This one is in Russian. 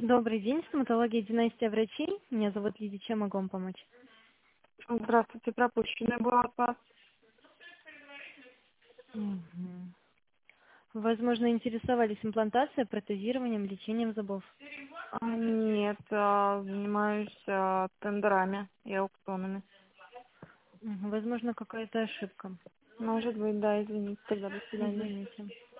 Добрый день, стоматология «Династия врачей». Меня зовут Лидия, чем могу вам помочь? Здравствуйте, пропущенная была от вас. Мгм. Возможно, интересовались имплантацией, протезированием, лечением зубов. Нет, занимаюсь тендерами и аукционами. Возможно, какая-то ошибка. Может быть, да, извините, тогда до свидания. Извините.